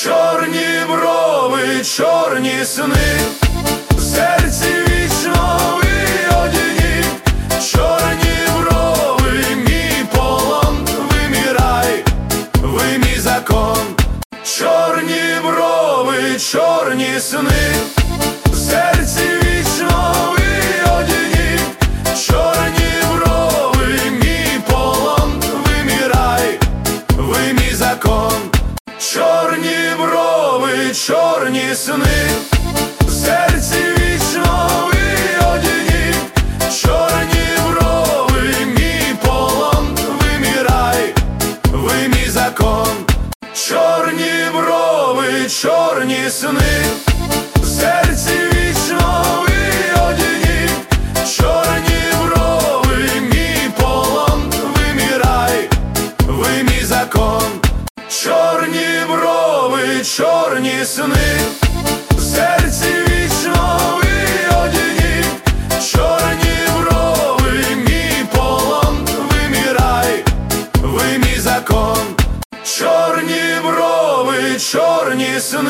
чорні брови, чорні сни, в серці вічно ви одні, чорні брови, мій полон, ви мій рай, ви мій закон. Чорні брови, чорні сни, в серці вічно ви одні, чорні брови, мій полон, ви мій рай, ви мій закон. Чорні брови, чорні сни, в серці вічно ви одні, чорні брови, мій полон, ви мій рай, ви мій закон. Чорні брови, чорні сни, в серці вічно ви одні, чорні брови, мій полон, ви мій рай, ви мій закон. Чорні брови, чорні сни, в серці вічно ви одні, чорні брови, мій полон, ви мій рай, ви мій закон. Чорні брови, чорні сни.